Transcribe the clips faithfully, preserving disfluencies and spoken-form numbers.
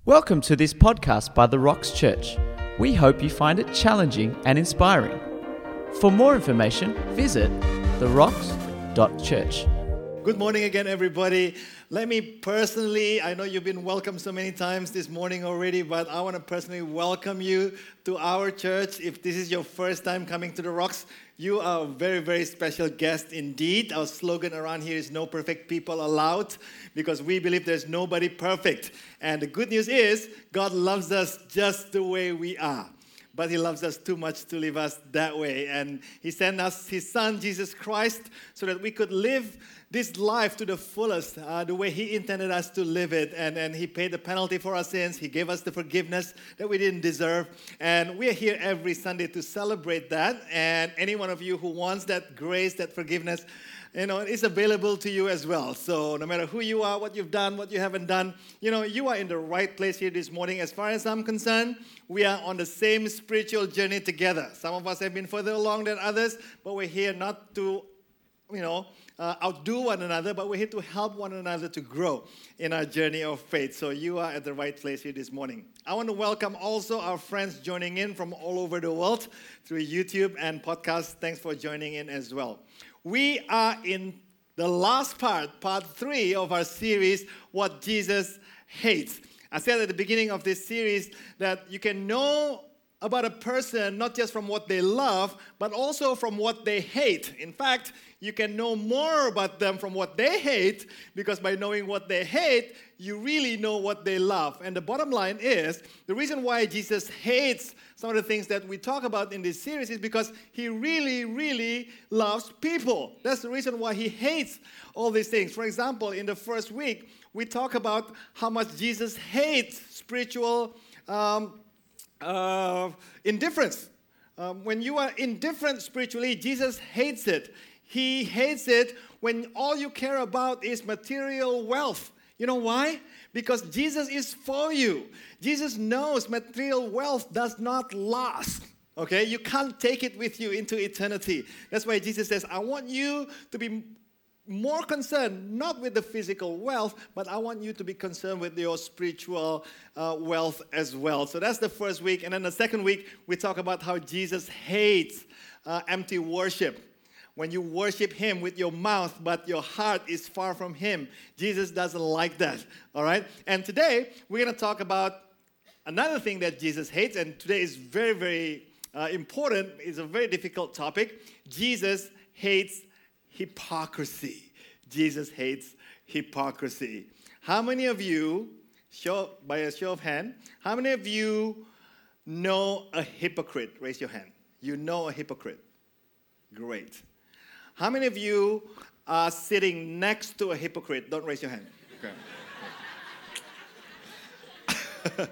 Welcome to this podcast by The Rocks Church. We hope you find it challenging and inspiring. For more information, visit the rocks dot church. Good morning again, everybody. Let me personally, I know you've been welcomed so many times this morning already, but I want to personally welcome you to our church. If this is your first time coming to The Rocks, you are a very, very special guest indeed. Our slogan around here is "No perfect people allowed," because we believe there's nobody perfect. And the good news is, God loves us just the way we are. But He loves us too much to leave us that way. And He sent us His Son, Jesus Christ, so that we could live this life to the fullest, uh, the way He intended us to live it. And, and He paid the penalty for our sins. He gave us the forgiveness that we didn't deserve. And we are here every Sunday to celebrate that. And any one of you who wants that grace, that forgiveness, you know, it's available to you as well. So no matter who you are, what you've done, what you haven't done, you know, you are in the right place here this morning. As far as I'm concerned, we are on the same spiritual journey together. Some of us have been further along than others, but we're here not to, you know, uh, outdo one another, but we're here to help one another to grow in our journey of faith. So you are at the right place here this morning. I want to welcome also our friends joining in from all over the world through YouTube and podcast. Thanks for joining in as well. We are in the last part, part three of our series, What Jesus Hates. I said at the beginning of this series that you can know about a person not just from what they love, but also from what they hate. In fact, you can know more about them from what they hate, because by knowing what they hate, you really know what they love. And the bottom line is, the reason why Jesus hates some of the things that we talk about in this series is because He really, really loves people. That's the reason why He hates all these things. For example, in the first week, we talk about how much Jesus hates spiritual um, uh, indifference. Um, when you are indifferent spiritually, Jesus hates it. He hates it when all you care about is material wealth. You know why? Because Jesus is for you. Jesus knows material wealth does not last. Okay? You can't take it with you into eternity. That's why Jesus says, I want you to be more concerned, not with the physical wealth, but I want you to be concerned with your spiritual uh, wealth as well. So that's the first week. And then the second week, we talk about how Jesus hates uh, empty worship. When you worship Him with your mouth, but your heart is far from Him. Jesus doesn't like that, all right? And today, we're going to talk about another thing that Jesus hates, and today is very, very uh, important. It's a very difficult topic. Jesus hates hypocrisy. Jesus hates hypocrisy. How many of you, show by a show of hand, how many of you know a hypocrite? Raise your hand. You know a hypocrite. Great. How many of you are sitting next to a hypocrite? Don't raise your hand. Okay.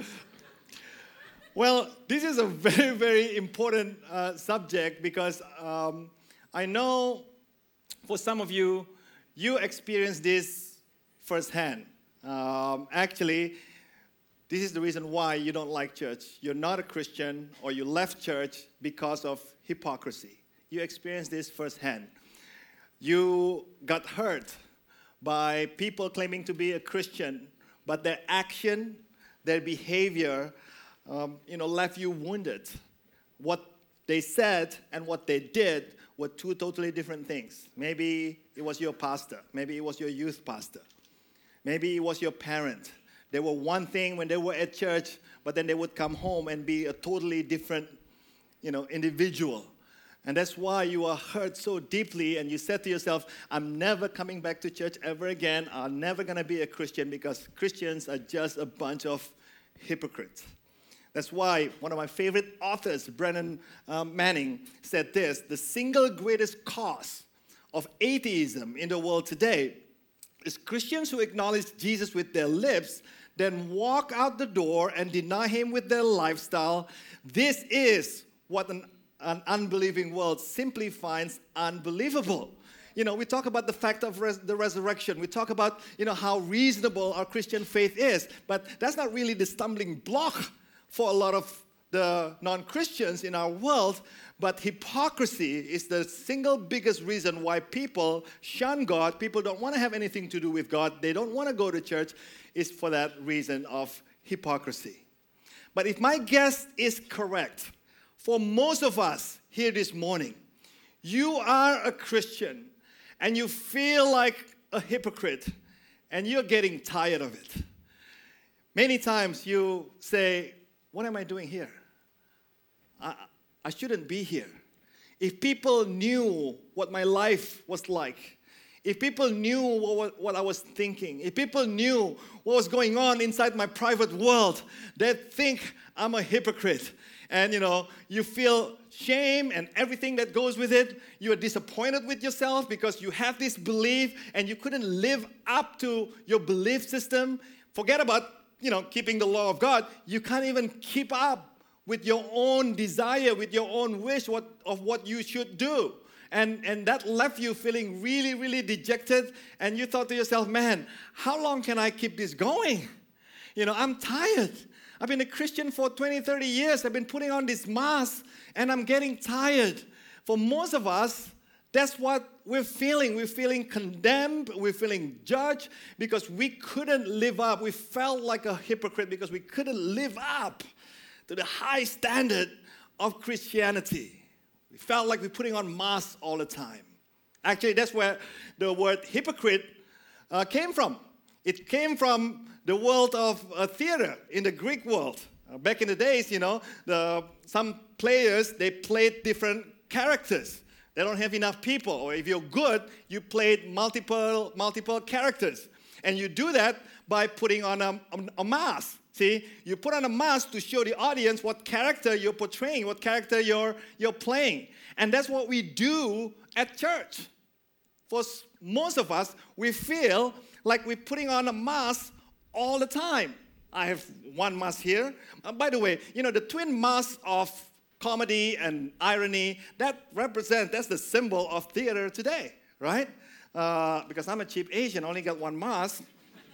Well, this is a very, very important uh, subject because um, I know for some of you, you experienced this firsthand. Um, actually, this is the reason why you don't like church. You're not a Christian, or you left church because of hypocrisy. You experienced this firsthand. You got hurt by people claiming to be a Christian, but their action, their behavior, um, you know, left you wounded. What they said and what they did were two totally different things. Maybe it was your pastor. Maybe it was your youth pastor. Maybe it was your parent. They were one thing when they were at church, but then they would come home and be a totally different, you know, individual. And that's why you are hurt so deeply, and you said to yourself, I'm never coming back to church ever again. I'm never going to be a Christian because Christians are just a bunch of hypocrites. That's why one of my favorite authors, Brennan um, Manning, said this: the single greatest cause of atheism in the world today is Christians who acknowledge Jesus with their lips, then walk out the door and deny Him with their lifestyle. This is what an An unbelieving world simply finds unbelievable. You know, we talk about the fact of res- the resurrection. We talk about, you know, how reasonable our Christian faith is. But that's not really the stumbling block for a lot of the non-Christians in our world, but hypocrisy is the single biggest reason why people shun God. People don't want to have anything to do with God. They don't want to go to church. Is for that reason of hypocrisy. But if my guess is correct, for most of us here this morning, you are a Christian and you feel like a hypocrite and you're getting tired of it. Many times you say, what am I doing here? I, I shouldn't be here. If people knew what my life was like, if people knew what, what I was thinking, if people knew what was going on inside my private world, they'd think I'm a hypocrite. And, you know, you feel shame and everything that goes with it. You are disappointed with yourself because you have this belief and you couldn't live up to your belief system. Forget about, you know, keeping the law of God. You can't even keep up with your own desire, with your own wish what, of what you should do. And, and that left you feeling really, really dejected. And you thought to yourself, man, how long can I keep this going? You know, I'm tired. I've been a Christian for twenty, thirty years. I've been putting on this mask, and I'm getting tired. For most of us, that's what we're feeling. We're feeling condemned. We're feeling judged because we couldn't live up. We felt like a hypocrite because we couldn't live up to the high standard of Christianity. We felt like we're putting on masks all the time. Actually, that's where the word hypocrite uh, came from. It came from the world of uh, theater, in the Greek world. Uh, back in the days, you know, the, some players, they played different characters. They don't have enough people. Or if you're good, you played multiple, multiple characters. And you do that by putting on a, a, a mask. See, you put on a mask to show the audience what character you're portraying, what character you're, you're playing. And that's what we do at church. For most of us, we feel like we're putting on a mask all the time. I have one mask here. Uh, by the way, you know, the twin masks of comedy and irony, that represents, that's the symbol of theater today, right? Uh, because I'm a cheap Asian, I only got one mask.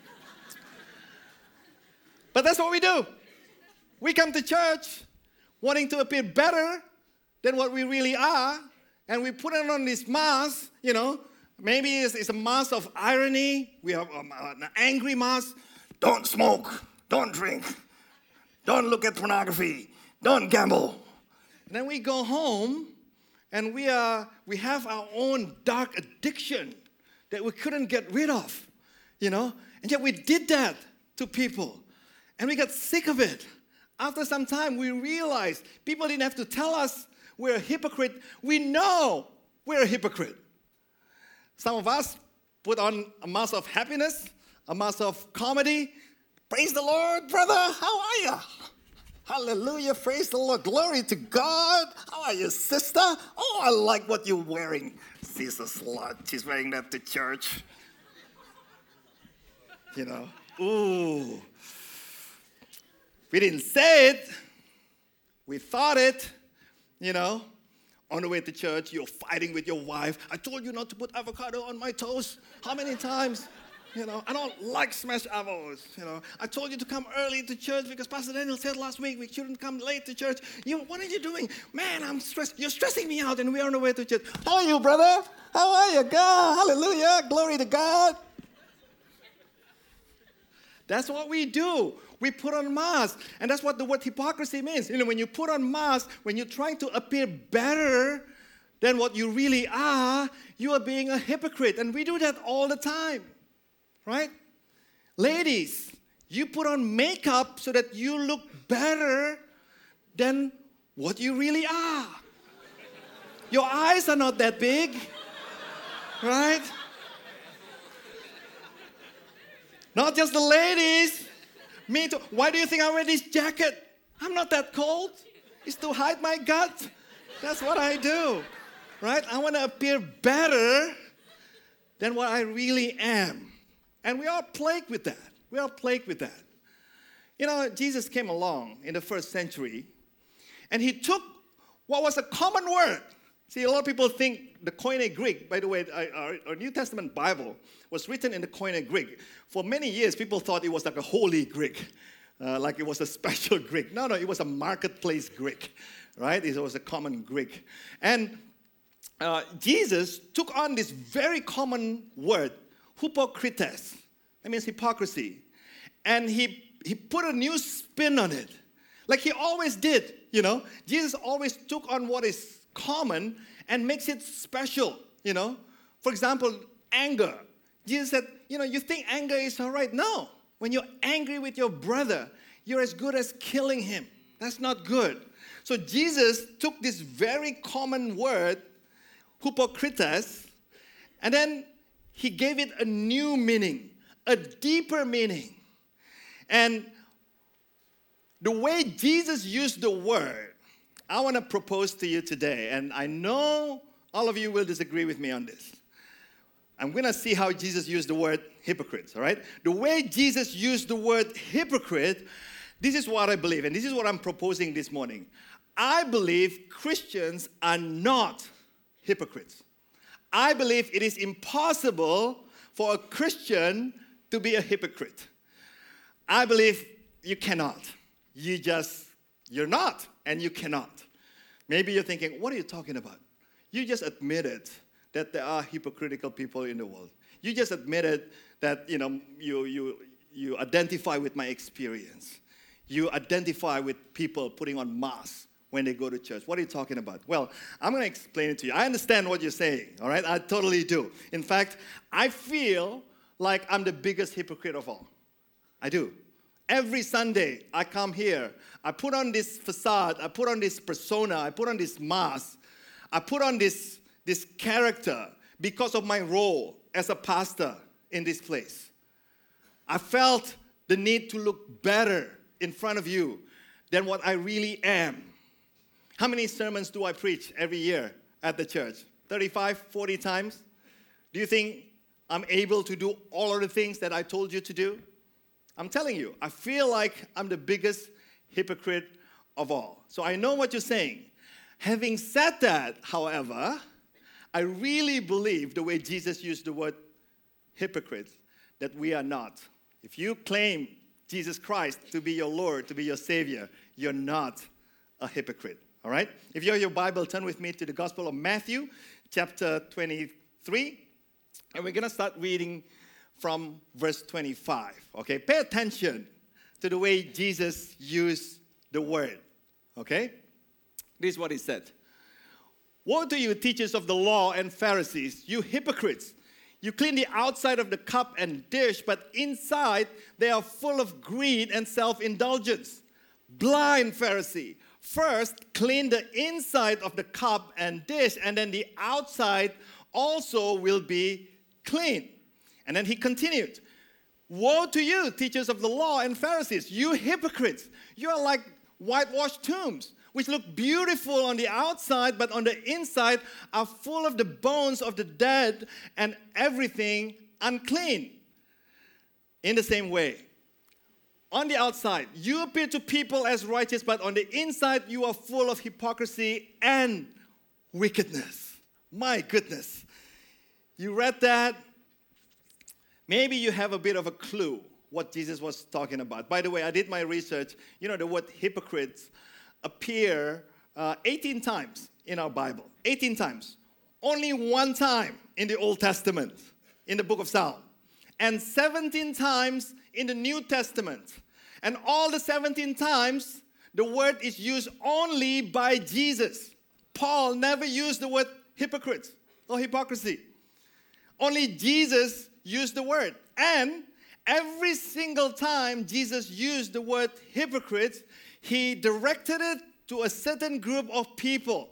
But that's what we do. We come to church wanting to appear better than what we really are, and we put on this mask, you know. Maybe it's, it's a mask of irony. We have um, an angry mask. Don't smoke. Don't drink. Don't look at pornography. Don't gamble. And then we go home, and we are we have our own dark addiction that we couldn't get rid of, you know. And yet we did that to people. And we got sick of it. After some time, we realized people didn't have to tell us we're a hypocrite. We know we're a hypocrite. Some of us put on a mask of happiness, a mask of comedy. Praise the Lord, brother. How are you? Hallelujah. Praise the Lord. Glory to God. How are you, sister? Oh, I like what you're wearing. She's a slut. She's wearing that to church. You know, ooh. We didn't say it. We thought it, you know. On the way to church, you're fighting with your wife. I told you not to put avocado on my toast. How many times? You know, I don't like smashed avos. You know, I told you to come early to church because Pastor Daniel said last week we shouldn't come late to church. You, what are you doing? Man, I'm stressed. You're stressing me out, and we're on the way to church. How are you, brother? How are you? God, hallelujah, glory to God. That's what we do. We put on masks. And that's what the word hypocrisy means. You know, when you put on masks, when you're trying to appear better than what you really are, you are being a hypocrite. And we do that all the time, right? Ladies, you put on makeup so that you look better than what you really are. Your eyes are not that big, right? Not just the ladies. Me too. Why do you think I wear this jacket? I'm not that cold. It's to hide my gut. That's what I do, right? I want to appear better than what I really am. And we are plagued with that. We are plagued with that. You know, Jesus came along in the first century, and he took what was a common word. See, a lot of people think the Koine Greek, by the way, our, our New Testament Bible was written in the Koine Greek. For many years, people thought it was like a holy Greek. uh, like it was a special Greek. No, no, it was a marketplace Greek, right? It was a common Greek. And uh, Jesus took on this very common word, hypokrites. That means hypocrisy. And he, he put a new spin on it. Like he always did, you know. Jesus always took on what is common and makes it special, you know. For example, anger. Jesus said, you know, you think anger is all right. No. When you're angry with your brother, you're as good as killing him. That's not good. So Jesus took this very common word, hypokrites, and then he gave it a new meaning, a deeper meaning. And the way Jesus used the word, I want to propose to you today, and I know all of you will disagree with me on this. I'm going to see how Jesus used the word hypocrites, all right? The way Jesus used the word hypocrite, this is what I believe, and this is what I'm proposing this morning. I believe Christians are not hypocrites. I believe it is impossible for a Christian to be a hypocrite. I believe you cannot. You just, you're not, and you cannot. Maybe you're thinking, what are you talking about? You just admitted that there are hypocritical people in the world. You just admitted that, you know, you, you, you identify with my experience. You identify with people putting on masks when they go to church. What are you talking about? Well, I'm going to explain it to you. I understand what you're saying, all right? I totally do. In fact, I feel like I'm the biggest hypocrite of all. I do. Every Sunday, I come here. I put on this facade. I put on this persona. I put on this mask. I put on this, this character because of my role as a pastor in this place. I felt the need to look better in front of you than what I really am. How many sermons do I preach every year at the church? thirty-five, forty times? Do you think I'm able to do all of the things that I told you to do? I'm telling you, I feel like I'm the biggest hypocrite of all. So I know what you're saying. Having said that, however, I really believe the way Jesus used the word hypocrites, that we are not. If you claim Jesus Christ to be your Lord, to be your Savior, you're not a hypocrite. All right? If you have your Bible, turn with me to the Gospel of Matthew, chapter twenty-three. And we're going to start reading from verse twenty-five. Okay? Pay attention to the way Jesus used the word. Okay? This is what he said. Woe to you, teachers of the law and Pharisees, you hypocrites! You clean the outside of the cup and dish, but inside they are full of greed and self-indulgence. Blind Pharisee! First, clean the inside of the cup and dish, and then the outside also will be clean. And then he continued, woe to you, teachers of the law and Pharisees, you hypocrites! You are like whitewashed tombs, which look beautiful on the outside, but on the inside are full of the bones of the dead and everything unclean. In the same way, on the outside, you appear to people as righteous, but on the inside, you are full of hypocrisy and wickedness. My goodness. You read that? Maybe you have a bit of a clue what Jesus was talking about. By the way, I did my research. You know, the word hypocrites appear uh, eighteen times in our Bible. eighteen times. Only one time in the Old Testament, in the book of Psalms. And seventeen times in the New Testament. And all the seventeen times, the word is used only by Jesus. Paul never used the word hypocrites or hypocrisy. Only Jesus used the word. And every single time Jesus used the word hypocrites, he directed it to a certain group of people.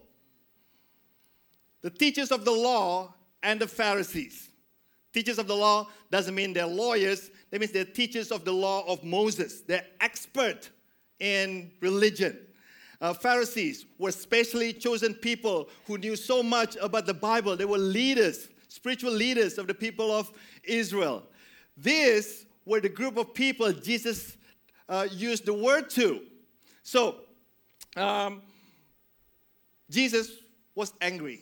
The teachers of the law and the Pharisees. Teachers of the law doesn't mean they're lawyers. That means they're teachers of the law of Moses. They're expert in religion. Uh, Pharisees were specially chosen people who knew so much about the Bible. They were leaders, spiritual leaders of the people of Israel. These were the group of people Jesus uh, used the word to. So, um, Jesus was angry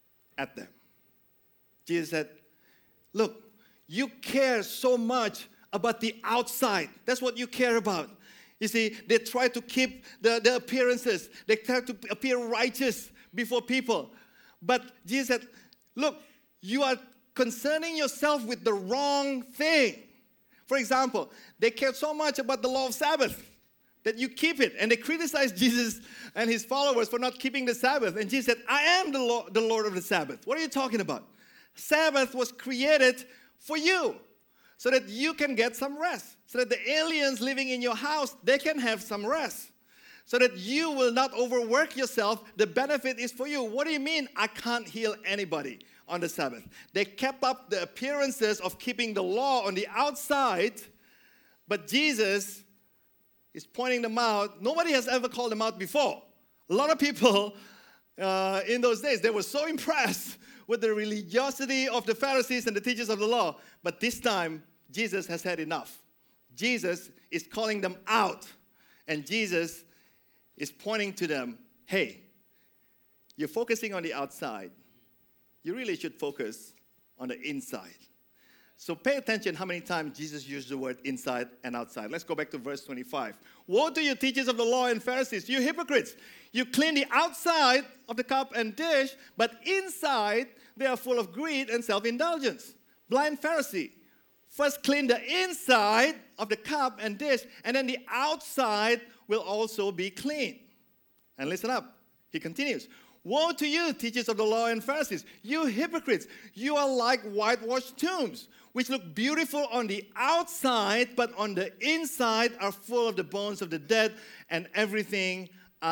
at them. Jesus said, look, you care so much about the outside. That's what you care about. You see, they try to keep the, the appearances. They try to appear righteous before people. But Jesus said, look, you are concerning yourself with the wrong thing. For example, they cared so much about the law of Sabbath that you keep it. And they criticized Jesus and his followers for not keeping the Sabbath. And Jesus said, I am the Lord, the Lord of the Sabbath. What are you talking about? Sabbath was created for you so that you can get some rest. So that the aliens living in your house, they can have some rest. So that you will not overwork yourself. The benefit is for you. What do you mean I can't heal anybody on the Sabbath? They kept up the appearances of keeping the law on the outside, but Jesus is pointing them out. Nobody has ever called them out before. A lot of people uh, in those days, they were so impressed with the religiosity of the Pharisees and the teachers of the law. But this time, Jesus has had enough. Jesus is calling them out. And Jesus is pointing to them, hey, you're focusing on the outside. You really should focus on the inside. So pay attention how many times Jesus used the word inside and outside. Let's go back to verse twenty-five. Woe to you, teachers of the law and Pharisees, you hypocrites! You clean the outside of the cup and dish, but inside they are full of greed and self-indulgence. Blind Pharisee, first clean the inside of the cup and dish, and then the outside will also be clean. And listen up, he continues. Woe to you, teachers of the law and Pharisees, you hypocrites! You are like whitewashed tombs, which look beautiful on the outside, but on the inside are full of the bones of the dead and everything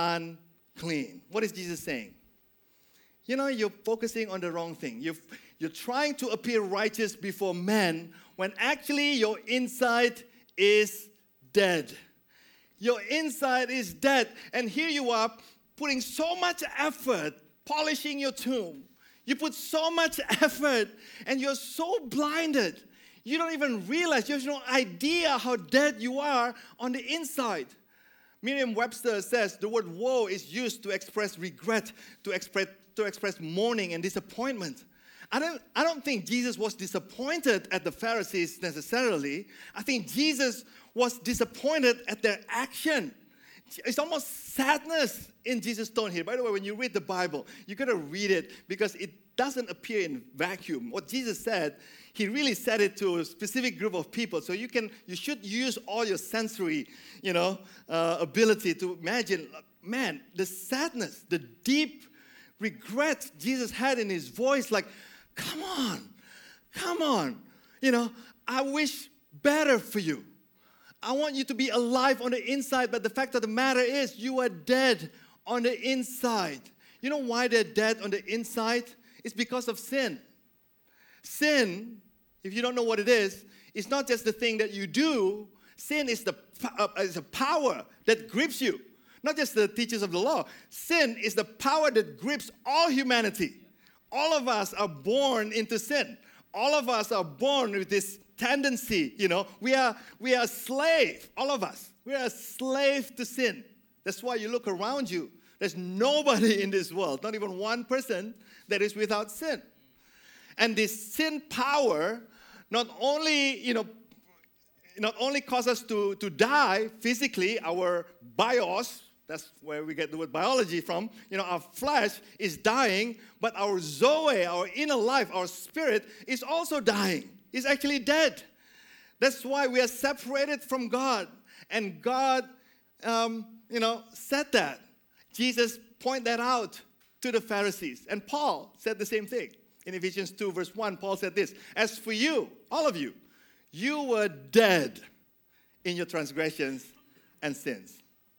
unclean. What is Jesus saying? You know, you're focusing on the wrong thing. You're, you're trying to appear righteous before men when actually your inside is dead. Your inside is dead. And here you are putting so much effort polishing your tomb. You put so much effort and you're so blinded. You don't even realize, you have no idea how dead you are on the inside. Merriam-Webster says the word woe is used to express regret, to express, to express mourning and disappointment. I don't, I don't think Jesus was disappointed at the Pharisees necessarily. I think Jesus was disappointed at their action. It's almost sadness in Jesus' tone here. By the way, when you read the Bible, you got to read it because it doesn't appear in vacuum. What Jesus said, he really said it to a specific group of people. So you can, you should use all your sensory, you know, uh, ability to imagine, man, the sadness, the deep regret Jesus had in his voice. Like, come on, come on. You know, I wish better for you. I want you to be alive on the inside, but the fact of the matter is you are dead on the inside. You know why they're dead on the inside? It's because of sin. Sin, if you don't know what it is, it's not just the thing that you do. Sin is, the, uh, is a power that grips you. Not just the teachers of the law. Sin is the power that grips all humanity. All of us are born into sin. All of us are born with this tendency, you know. We are, we are a slave, all of us. We are a slave to sin. That's why you look around you. There's nobody in this world, not even one person, that is without sin. And this sin power not only, you know, not only causes us to, to die physically, our bios, that's where we get the word biology from, you know, our flesh is dying, but our zoe, our inner life, our spirit is also dying. Is actually dead. That's why we are separated from God. And God, um, you know, said that. Jesus pointed that out to the Pharisees. And Paul said the same thing. In Ephesians two, verse one, Paul said this, as for you, all of you, you were dead in your transgressions and sins.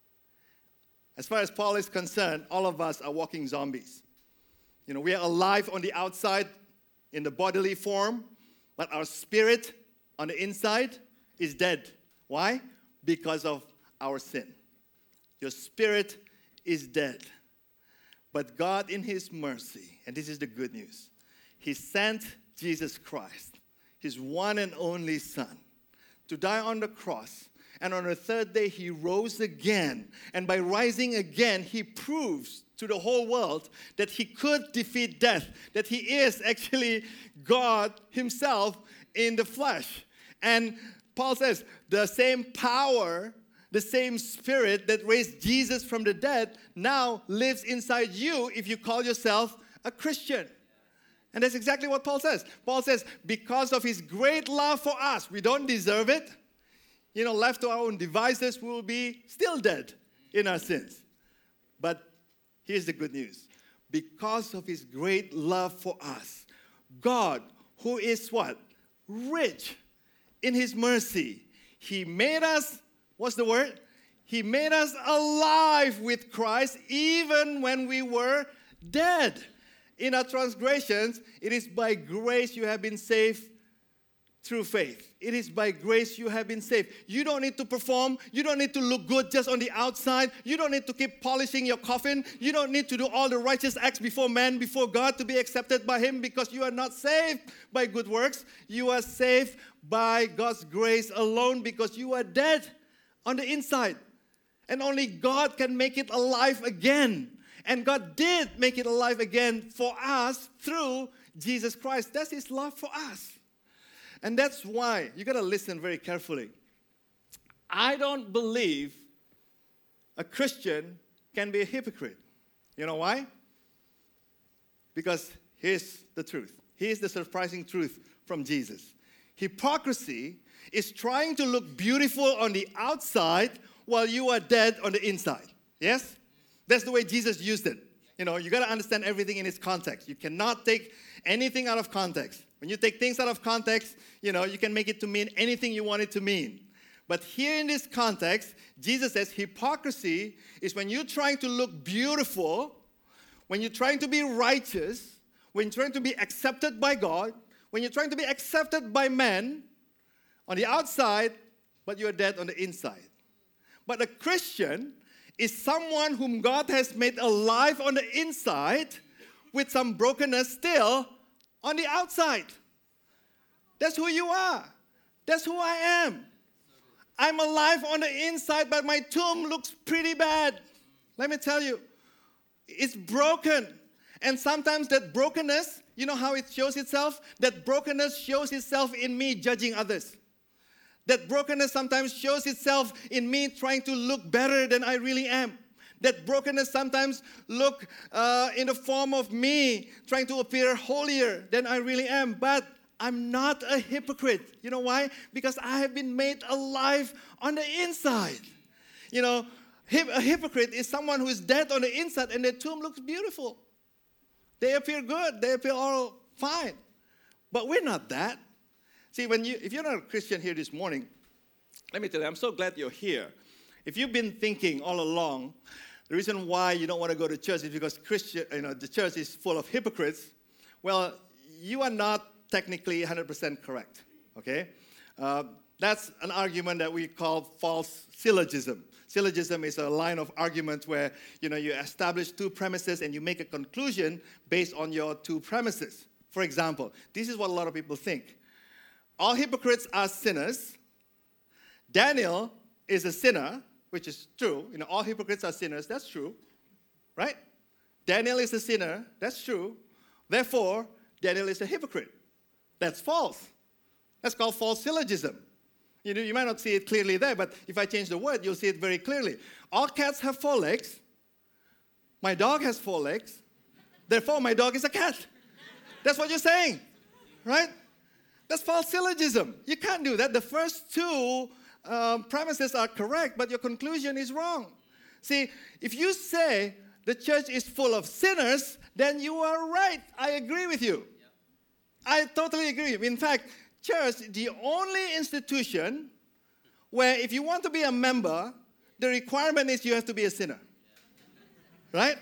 As far as Paul is concerned, all of us are walking zombies. You know, we are alive on the outside in the bodily form, but our spirit on the inside is dead. Why? Because of our sin. Your spirit is dead. But God in his mercy, and this is the good news, he sent Jesus Christ, his one and only Son, to die on the cross. And on the third day, he rose again. And by rising again, he proves to the whole world that he could defeat death, that he is actually God himself in the flesh. And Paul says, the same power, the same Spirit that raised Jesus from the dead now lives inside you if you call yourself a Christian. And that's exactly what Paul says. Paul says, because of his great love for us, we don't deserve it. You know, left to our own devices, we will be still dead in our sins. But here's the good news. Because of his great love for us, God, who is what? Rich in his mercy. He made us, what's the word? He made us alive with Christ even when we were dead. In our transgressions, it is by grace you have been saved through faith. It is by grace you have been saved. You don't need to perform. You don't need to look good just on the outside. You don't need to keep polishing your coffin. You don't need to do all the righteous acts before man, before God to be accepted by him, because you are not saved by good works. You are saved by God's grace alone, because you are dead on the inside. And only God can make it alive again. And God did make it alive again for us through Jesus Christ. That's his love for us. And that's why you got to listen very carefully. I don't believe a Christian can be a hypocrite. You know why? Because here's the truth. Here's the surprising truth from Jesus. Hypocrisy is trying to look beautiful on the outside while you are dead on the inside. Yes? That's the way Jesus used it. You know, you got to understand everything in its context. You cannot take anything out of context. When you take things out of context, you know, you can make it to mean anything you want it to mean. But here in this context, Jesus says hypocrisy is when you're trying to look beautiful, when you're trying to be righteous, when you're trying to be accepted by God, when you're trying to be accepted by men on the outside, but you're dead on the inside. But a Christian is someone whom God has made alive on the inside with some brokenness still on the outside. That's who you are. That's who I am. I'm alive on the inside, but my tomb looks pretty bad. Let me tell you, it's broken. And sometimes that brokenness, you know how it shows itself? That brokenness shows itself in me judging others. That brokenness sometimes shows itself in me trying to look better than I really am. That brokenness sometimes look uh, in the form of me trying to appear holier than I really am. But I'm not a hypocrite. You know why? Because I have been made alive on the inside. You know, a hypocrite is someone who is dead on the inside and their tomb looks beautiful. They appear good. They appear all fine. But we're not that. See, when you, if you're not a Christian here this morning, let me tell you, I'm so glad you're here. If you've been thinking all along, the reason why you don't want to go to church is because Christian, you know, the church is full of hypocrites. Well, you are not technically one hundred percent correct, okay? Uh, that's an argument that we call false syllogism. Syllogism is a line of argument where, you know, you establish two premises and you make a conclusion based on your two premises. For example, this is what a lot of people think. All hypocrites are sinners. Daniel is a sinner, which is true. You know, all hypocrites are sinners. That's true, right? Daniel is a sinner. That's true. Therefore, Daniel is a hypocrite. That's false. That's called false syllogism. You know, you might not see it clearly there, but if I change the word, you'll see it very clearly. All cats have four legs. My dog has four legs. Therefore, my dog is a cat. That's what you're saying, right? That's false syllogism. You can't do that. The first two um, premises are correct, but your conclusion is wrong. See, if you say the church is full of sinners, then you are right. I agree with you. I totally agree. In fact, church is the only institution where if you want to be a member, the requirement is you have to be a sinner. Right?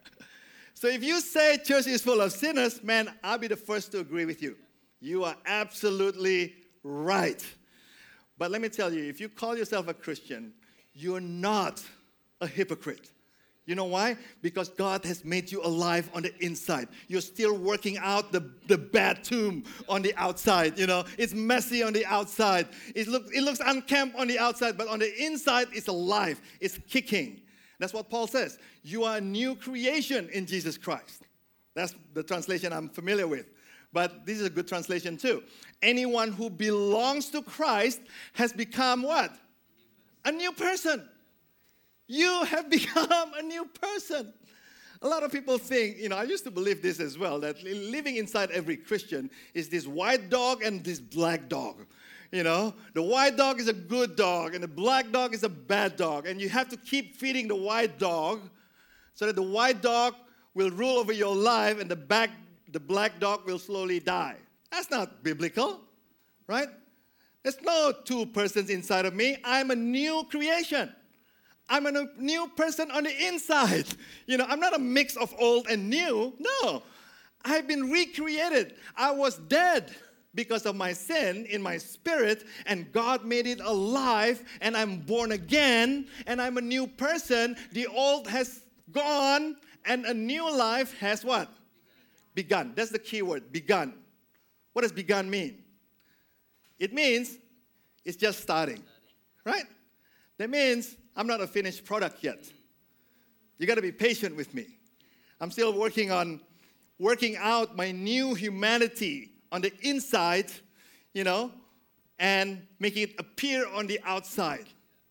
So if you say church is full of sinners, man, I'll be the first to agree with you. You are absolutely right. But let me tell you, if you call yourself a Christian, you're not a hypocrite. You know why? Because God has made you alive on the inside. You're still working out the, the bad tomb on the outside, you know. It's messy on the outside. It, look, it looks unkempt on the outside, but on the inside, it's alive. It's kicking. That's what Paul says. You are a new creation in Jesus Christ. That's the translation I'm familiar with. But this is a good translation too. Anyone who belongs to Christ has become what? A new person. You have become a new person. A lot of people think, you know, I used to believe this as well, that living inside every Christian is this white dog and this black dog. You know, the white dog is a good dog and the black dog is a bad dog. And you have to keep feeding the white dog so that the white dog will rule over your life and the back, the black dog will slowly die. That's not biblical, right? There's no two persons inside of me. I'm a new creation. I'm a new person on the inside. You know, I'm not a mix of old and new. No, I've been recreated. I was dead because of my sin in my spirit, and God made it alive, and I'm born again, and I'm a new person. The old has gone, and a new life has what? Begun. That's the key word, begun. What does begun mean? It means it's just starting, right? That means I'm not a finished product yet. You got to be patient with me. I'm still working on working out my new humanity on the inside, you know, and making it appear on the outside.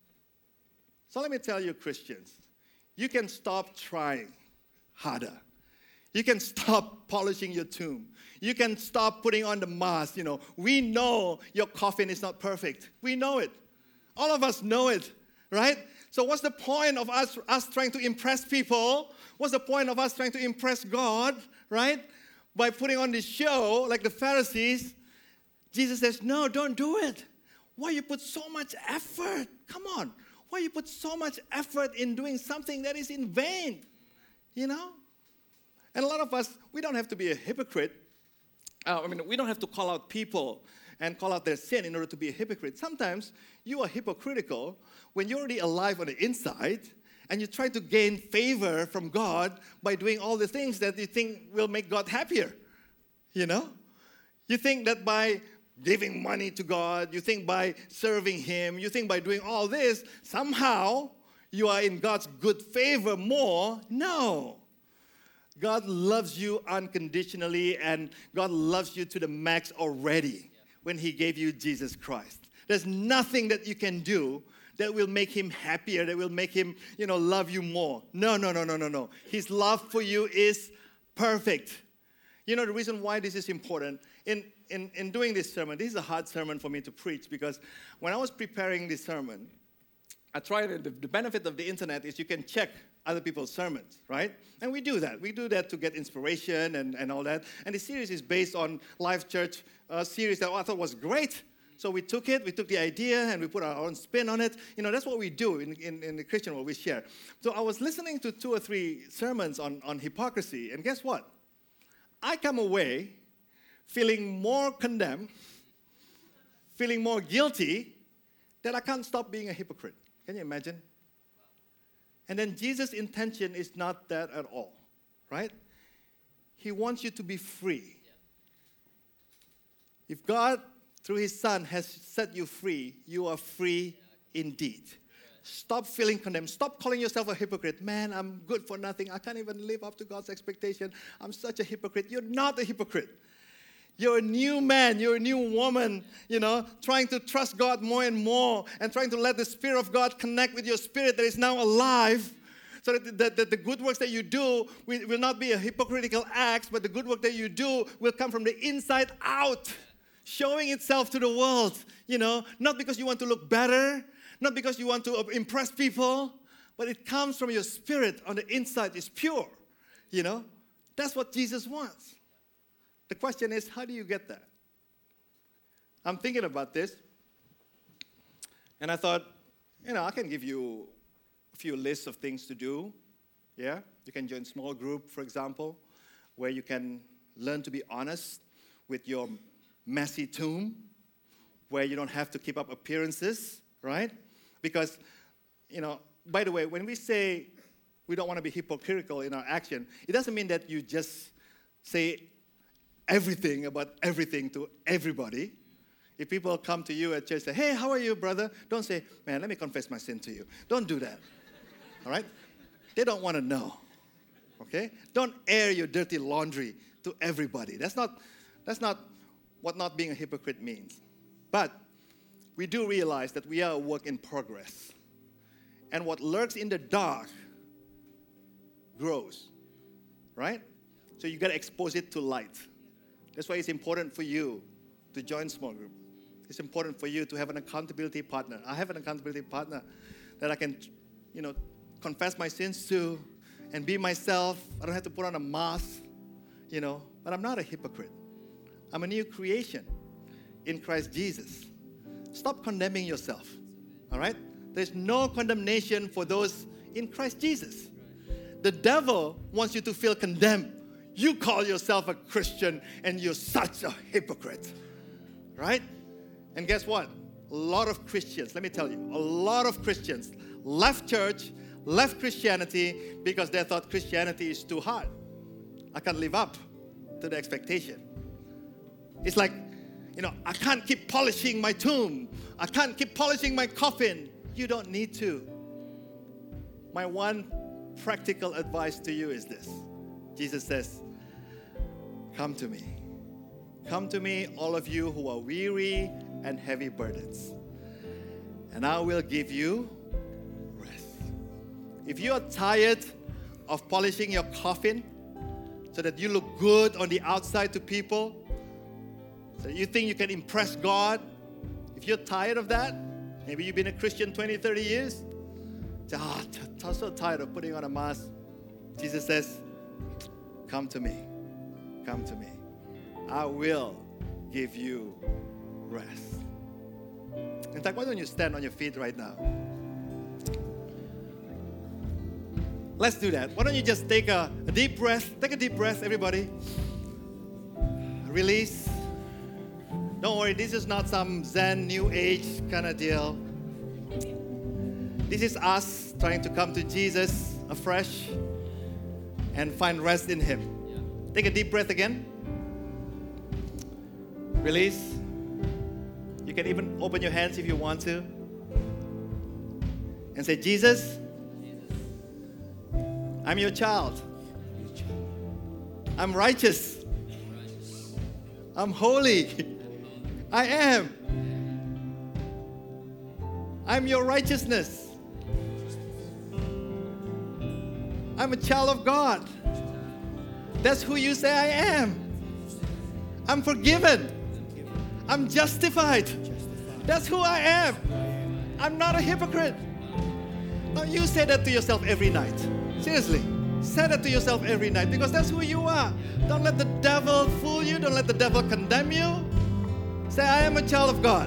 So let me tell you, Christians, you can stop trying harder. You can stop polishing your tomb. You can stop putting on the mask. You know, we know your coffin is not perfect. We know it. All of us know it, right? So what's the point of us, us trying to impress people? What's the point of us trying to impress God, right? By putting on this show like the Pharisees. Jesus says, no, don't do it. Why you put so much effort? Come on. Why you put so much effort in doing something that is in vain? You know? And a lot of us, we don't have to be a hypocrite. Uh, I mean, we don't have to call out people and call out their sin in order to be a hypocrite. Sometimes you are hypocritical when you're already alive on the inside and you try to gain favor from God by doing all the things that you think will make God happier. You know? You think that by giving money to God, you think by serving Him, you think by doing all this, somehow you are in God's good favor more. No. God loves you unconditionally, and God loves you to the max already when He gave you Jesus Christ. There's nothing that you can do that will make Him happier, that will make Him, you know, love you more. No, no, no, no, no, no. His love for you is perfect. You know the reason why this is important? In, in, in doing this sermon, this is a hard sermon for me to preach because when I was preparing this sermon, I tried it. The, the benefit of the internet is you can check other people's sermons, right? And we do that. We do that to get inspiration and, and all that. And the series is based on Life Church uh, series that I thought was great. So we took it, we took the idea, and we put our own spin on it. You know, that's what we do in, in, in the Christian world, we share. So I was listening to two or three sermons on, on hypocrisy, and guess what? I come away feeling more condemned, feeling more guilty, that I can't stop being a hypocrite. Can you imagine? And then Jesus' intention is not that at all, right? He wants you to be free. If God, through His Son, has set you free, you are free indeed. Stop feeling condemned. Stop calling yourself a hypocrite. Man, I'm good for nothing. I can't even live up to God's expectation. I'm such a hypocrite. You're not a hypocrite. You're a new man, you're a new woman, you know, trying to trust God more and more and trying to let the Spirit of God connect with your spirit that is now alive so that the, the, the good works that you do will, will not be a hypocritical act, but the good work that you do will come from the inside out, showing itself to the world, you know, not because you want to look better, not because you want to impress people, but it comes from your spirit on the inside. It's pure, you know. That's what Jesus wants. The question is, how do you get that? I'm thinking about this, and I thought, you know, I can give you a few lists of things to do. Yeah? You can join small group, for example, where you can learn to be honest with your messy tomb, where you don't have to keep up appearances, right? Because, you know, by the way, when we say we don't want to be hypocritical in our action, it doesn't mean that you just say everything about everything to everybody. If people come to you at church and say, hey, how are you, brother? Don't say, man, let me confess my sin to you. Don't do that, all right? They don't want to know, okay? Don't air your dirty laundry to everybody. That's not, That's not what not being a hypocrite means. But we do realize that we are a work in progress. And what lurks in the dark grows, right? So you got to expose it to light. That's why it's important for you to join small group. It's important for you to have an accountability partner. I have an accountability partner that I can, you know, confess my sins to and be myself. I don't have to put on a mask, you know, but I'm not a hypocrite. I'm a new creation in Christ Jesus. Stop condemning yourself, all right? There's no condemnation for those in Christ Jesus. The devil wants you to feel condemned. You call yourself a Christian and you're such a hypocrite, right? And guess what? A lot of Christians, let me tell you, a lot of Christians left church, left Christianity because they thought Christianity is too hard. I can't live up to the expectation. It's like, you know, I can't keep polishing my tomb. I can't keep polishing my coffin. You don't need to. My one practical advice to you is this. Jesus says, come to me. Come to me, all of you who are weary and heavy burdens, and I will give you rest. If you are tired of polishing your coffin so that you look good on the outside to people, so you think you can impress God, if you're tired of that, maybe you've been a Christian twenty, thirty years, ah, I'm so tired of putting on a mask. Jesus says, come to me. Come to me. I will give you rest. In fact, why don't you stand on your feet right now? Let's do that. Why don't you just take a, a deep breath? Take a deep breath, everybody. Release. Don't worry, this is not some Zen, New Age kind of deal. This is us trying to come to Jesus afresh and find rest in Him. Take a deep breath again. Release. You can even open your hands if you want to. And say, Jesus, I'm your child. I'm righteous. I'm holy. I am. I'm your righteousness. I'm a child of God. That's who you say I am. I'm forgiven. I'm justified. That's who I am. I'm not a hypocrite. Now you say that to yourself every night. Seriously. Say that to yourself every night because that's who you are. Don't let the devil fool you. Don't let the devil condemn you. Say, I am a child of God.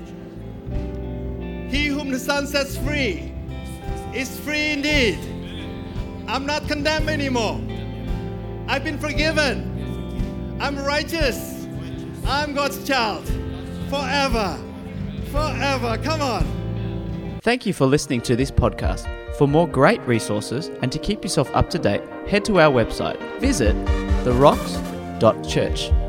He whom the Son sets free is free indeed. I'm not condemned anymore. I've been forgiven. I'm righteous. I'm God's child. Forever. Forever. Come on. Thank you for listening to this podcast. For more great resources and to keep yourself up to date, head to our website. Visit the rocks dot church.